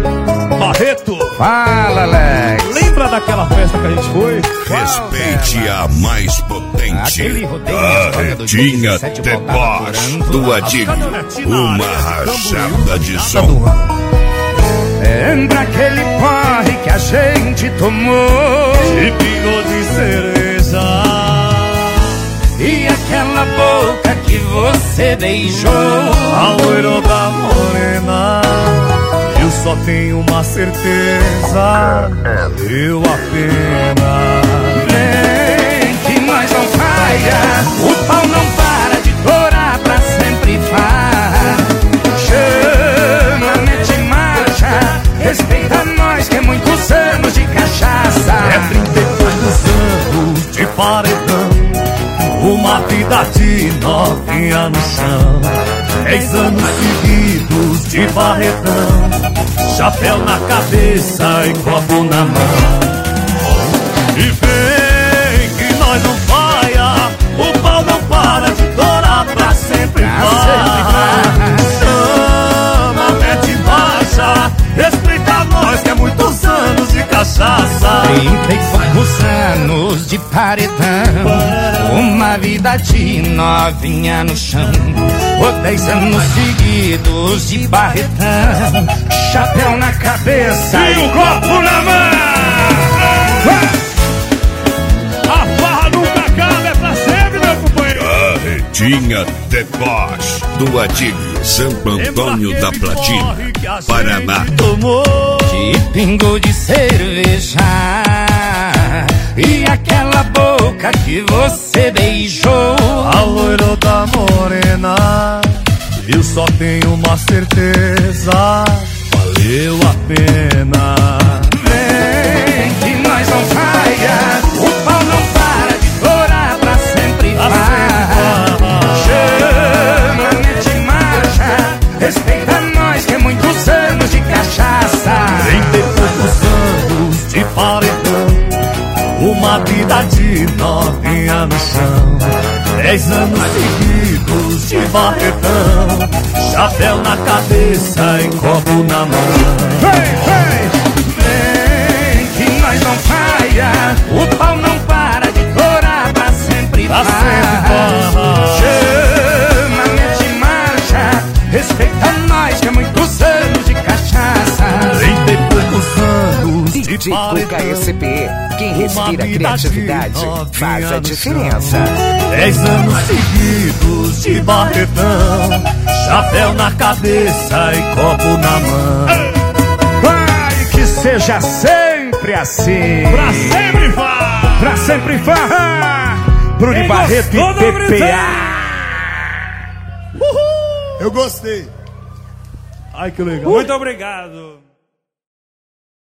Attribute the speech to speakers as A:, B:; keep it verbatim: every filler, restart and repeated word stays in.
A: Barreto.
B: Fala, Alex.
A: Lembra daquela festa que a gente foi?
C: Respeite a mais potente. A Retinha The Boss do Adílio. Uma rajada de som.
B: Lembra aquele porre que a gente tomou
A: E pingou de cereja.
B: e aquela boca que você beijou.
A: A loira da morena. Eu só tenho uma certeza, valeu a pena.
B: Vem que nós não falha, o pau não para de torar, pra sempre vai. Chama, mete marcha, respeita nós que é muitos anos de cachaça.
A: É trinta e poucos anos de paredão, uma vida de novinha no chão. Dez anos seguidos de barretão, chapéu na cabeça e copo na mão. E vem que nós não falha, o pau não para de torar, pra sempre vai. Chama, mete marcha, respeita nós que é muitos anos de cachaça.
B: Trinta e poucos anos de paredão, uma vida de novinha no chão. Por dez anos seguidos de barretão, chapéu na cabeça e um copo na mão.
A: A farra nunca acaba, é pra sempre, meu companheiro.
C: A Retinha The Boss do Adílio, Santo Antônio da Platina, Paraná.
B: De pingo de cerveja e aquela boca que você beijou.
A: A loira da morena, eu só tenho uma certeza, valeu a pena.
B: Vem que nós não falha, o pau não para de torar, pra sempre vai. Chama, mete marcha, respeita nós que é muitos anos de cachaça.
A: Trinta e poucos anos de paredão, uma vida de novinha no chão. Dez anos seguidos de barretão, chapéu na cabeça e copo na mão.
B: Vem, vem, vem que nós não falha, o pau não para de torar, pra sempre
A: Pra
B: vai.
A: sempre vai.
B: Chama, mete marcha, respeita nós que é muitos anos de cachaça.
A: Trinta e poucos anos
D: D
A: de
D: J Cuca S
A: paredão,
D: P, quem respira criatividade faz a diferença.
A: Dez anos seguidos de barretão, chapéu na cabeça e copo na mão.
B: Vai que seja sempre assim,
A: Pra sempre vai.
B: pra sempre vai. Bruno
A: Quem
B: Barreto e
A: gostou,
B: P P A.
A: Uhul.
E: Eu gostei.
A: Ai, que legal. Muito obrigado.